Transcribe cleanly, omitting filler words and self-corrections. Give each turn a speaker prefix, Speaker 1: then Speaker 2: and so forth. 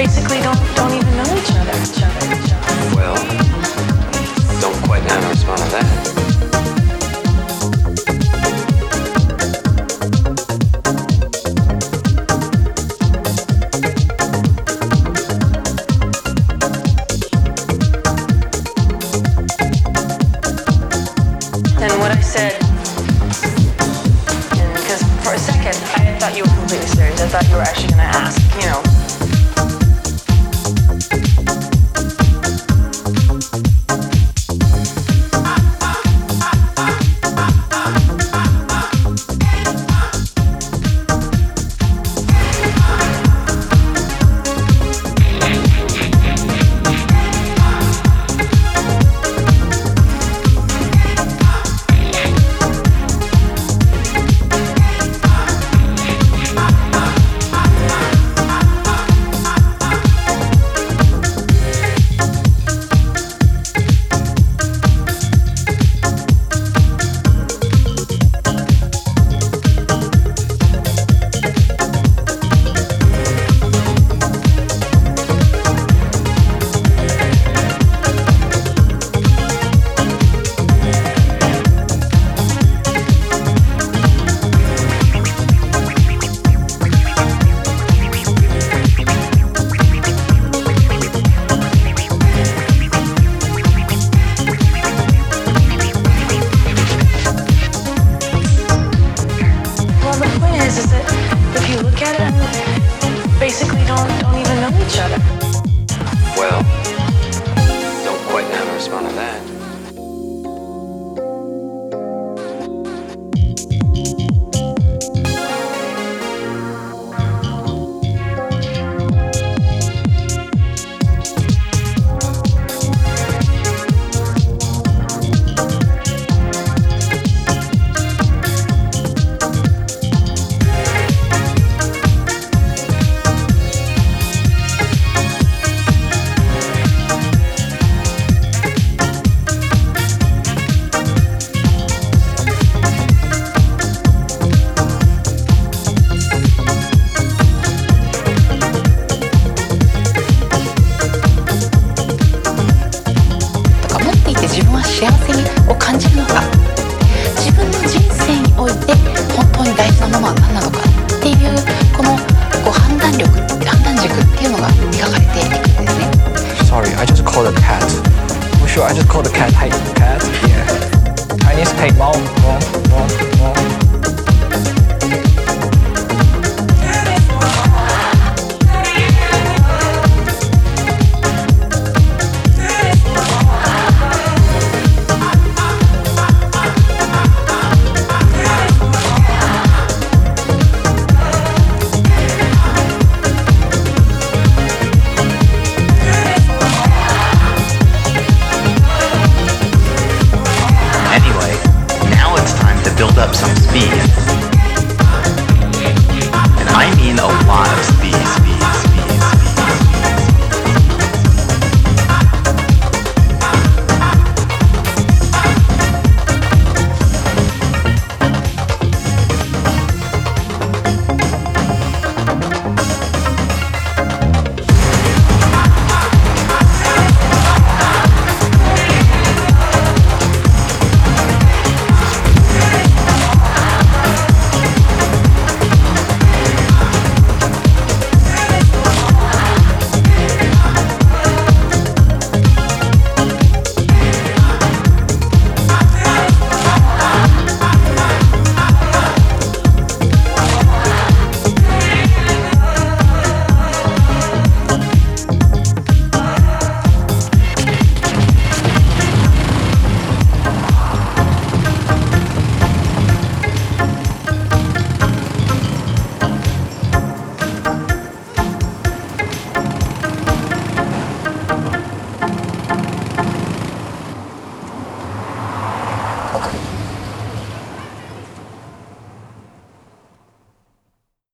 Speaker 1: basically don't even know each other.
Speaker 2: Well, don't quite know how to respond to that.
Speaker 1: And what I said, because for a second I thought you were completely serious. I thought you were actually going to ask, you know. Basically don't even know each other.
Speaker 2: Well, don't quite know how to respond to that.
Speaker 3: Sorry, I just called a cat. Oh, sure, I just called the cat. Hey, cat. Yeah. Chinese hey, mom.
Speaker 4: Build up some speed. And I mean a lot of speed.
Speaker 3: Okay.